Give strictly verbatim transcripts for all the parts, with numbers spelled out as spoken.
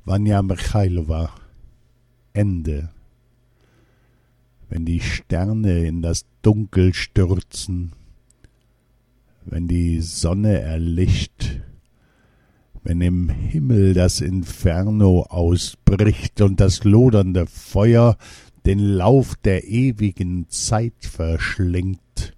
Vanja Michailova. Ende. Wenn die Sterne in das Dunkel stürzen, wenn die Sonne erlischt, wenn im Himmel das Inferno ausbricht und das lodernde Feuer den Lauf der ewigen Zeit verschlingt,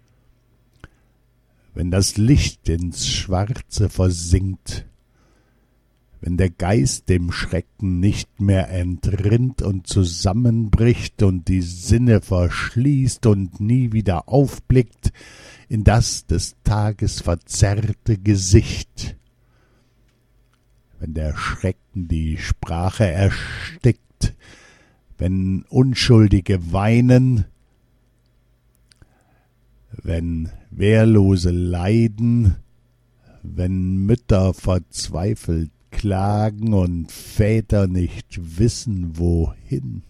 wenn das Licht ins Schwarze versinkt, wenn der Geist dem Schrecken nicht mehr entrinnt und zusammenbricht und die Sinne verschließt und nie wieder aufblickt in das des Tages verzerrte Gesicht, wenn der Schrecken die Sprache erstickt, wenn Unschuldige weinen, wenn Wehrlose leiden, wenn Mütter verzweifelt klagen und Väter nicht wissen, wohin.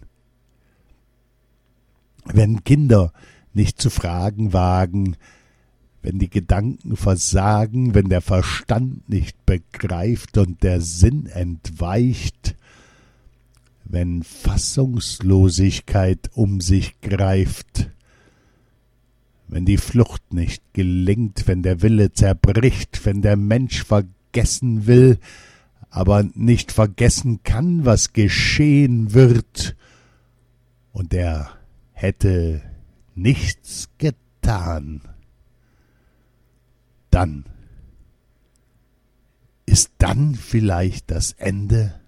Wenn Kinder nicht zu fragen wagen, wenn die Gedanken versagen, wenn der Verstand nicht begreift und der Sinn entweicht, wenn Fassungslosigkeit um sich greift, wenn die Flucht nicht gelingt, wenn der Wille zerbricht, wenn der Mensch vergessen will, aber nicht vergessen kann, was geschehen wird, und er hätte nichts getan, dann ist dann vielleicht das Ende?